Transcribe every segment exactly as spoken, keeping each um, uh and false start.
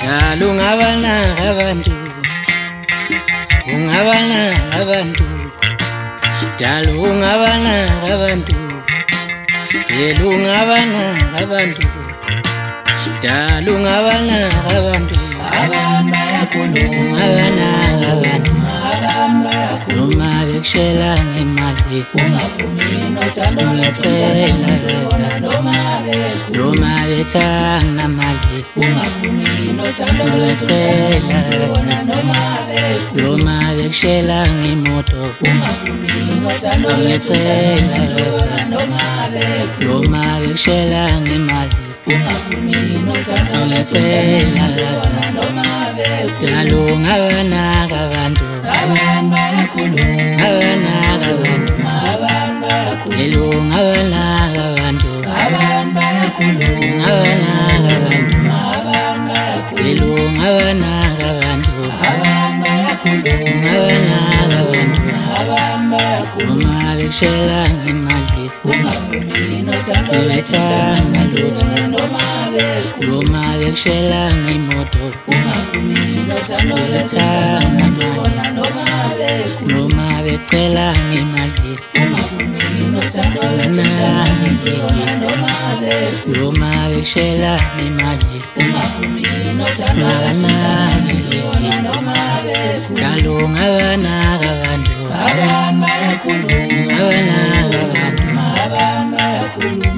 Dala ungabana abantu, ungabana abantu, dala ungabana abantu, dala ungabana abantu, dala ungabana abantu, abantu bayakhuluma, ungabana abantu, abantu bayakhuluma, noma bekushela ngemali, ungavumi nothando lwethuna noma bekhuluma, noma bethanga mali, ungavumi nothando lwethuna noma bekhuluma, noma bekushela ngemoto, ungavumi nothando lwethuna noma bekhuluma, noma bekushela ngemali, ungavumi nothando lwethuna noma bekhuluma, dala ungabanaka abantu, abantu bayakhuluma, abanaka abantu, abantu bayakhuluma, dala ungabanaka abantu, abantu bayakhuluma, abanaka abantu, abantu bayakhuluma, dala ungabanaka abantu, abantu bayakhuluma, abanaka abantu, abantu bayakhuluma, noma bekushela ngemali, ungavumi nothando bethanga lutho, noma bekhuluma, noma bekushela ngemoto, ungavumi nothando bethanga lwethuna noma bekhuluma, noma becela ngemali, ungavumi nothando lwethuna noma bekhuluma, noma bekushela ngemali, ungavumi nothando ungabanaki, lwethuna noma bekhuluma, dala ungabanaka abantu, abantu bayakhuluma, abanaka abantu, abantu bayakhuluma.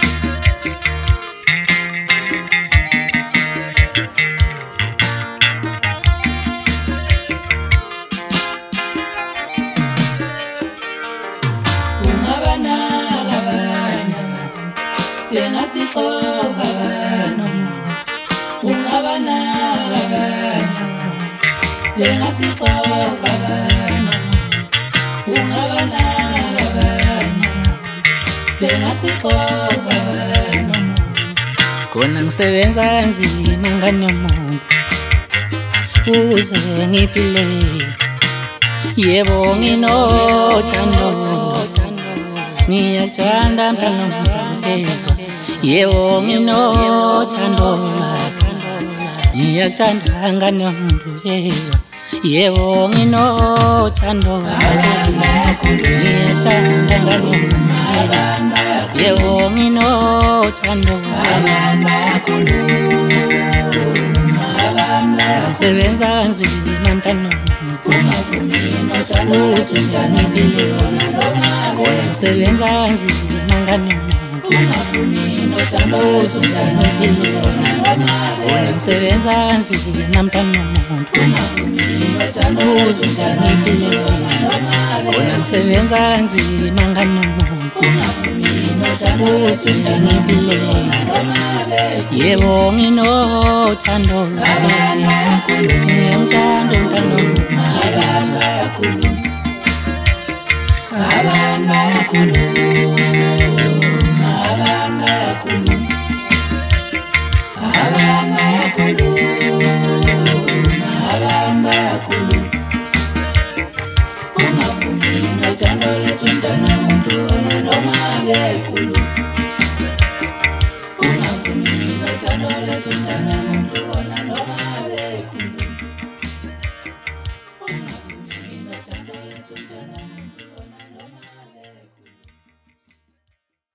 Ungabanaka abanye, bengasixova abantu. Ungabanaka abanye, bengasixova abantu. Ungabanaka abanye, bengasixova abantu. khona ngisebenza kanzima ngani yomuntu, uze ngiphile, yebo nginothando, ngiyakuthanda mntana ngizwa, yebo nginothando, ngiyakuthanda ngani yomuntu yezwa, yebo nginothando, ngiyakuthanda ngani yomuntu, yebo nginothando, ngisebenza kanzima mntana uze ngiphile, ngisebenza kanzima ngani uze ngiphile, ngisebenza kanzima mntana uze ngiphile, ngisebenza kanzima ngani uze ngiphile, yebo nginothando, ngiyamthanda umntana Abantu bayakhuluma, abantu bayakhuluma, abantu bayakhuluma, abantu bayakhuluma. Ungavumi nothando lwethuna muntu noma bekhuluma, ungavumi nothando lwethuna